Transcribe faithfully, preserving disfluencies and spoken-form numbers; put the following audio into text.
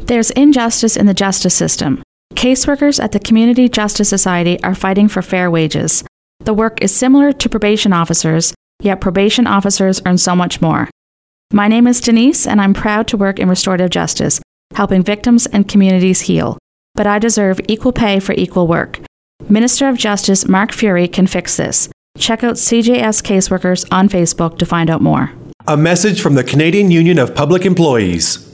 There's injustice in the justice system. Caseworkers at the Community Justice Society are fighting for fair wages. The work is similar to probation officers, yet probation officers earn so much more. My name is Denise, and I'm proud to work in restorative justice, helping victims and communities heal. But I deserve equal pay for equal work. Minister of Justice Mark Fury can fix this. Check out C J S Caseworkers on Facebook to find out more. A message from the Canadian Union of Public Employees.